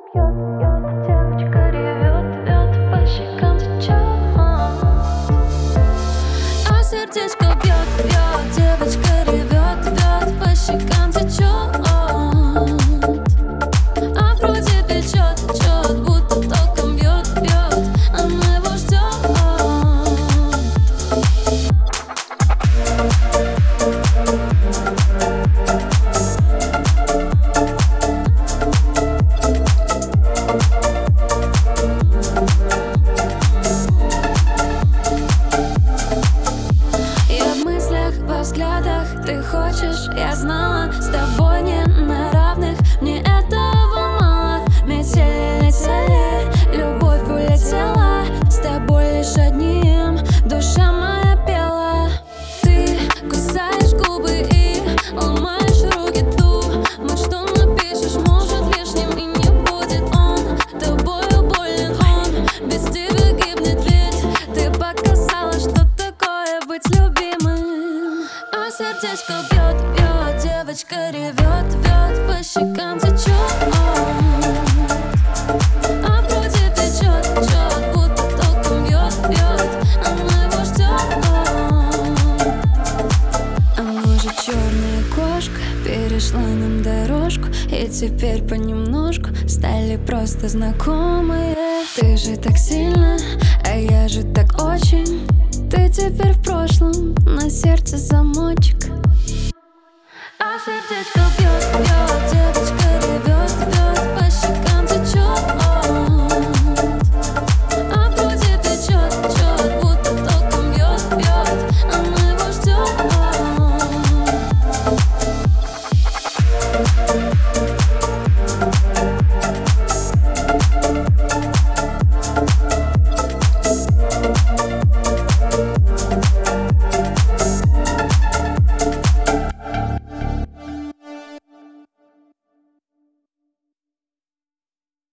бьет, бьет, девочка ревет, вет, по щекам течет. А сердечко бьет, бьет, девочка ревет, вет, по щекам течет. А в груди печет, течет, будто током бьет, бьет, она его ждет. Во взглядах ты хочешь, я знала, с тобой не на равных, мне этого мало. Метели летели, любовь улетела, с тобой лишь одним душа моя пела. Ты кусаешь губы и ломаешь руки, думаешь, что напишешь, может лишним и не будет он. Тобою болен он, без тебя гибнет, ведь ты показала, что такое быть любимым. А сердечко бьет, бьет, девочка ревет, вет, по щекам течет. А в груди течет, течет, будто током бьет, бьет, она его ждет. А может, черная кошка перешла нам дорожку, и теперь понемножку стали просто знакомые. Ты же так сильно, а я же так очень. Ты теперь в прошлом, на сердце замочек. А сердечко бьет, бьет.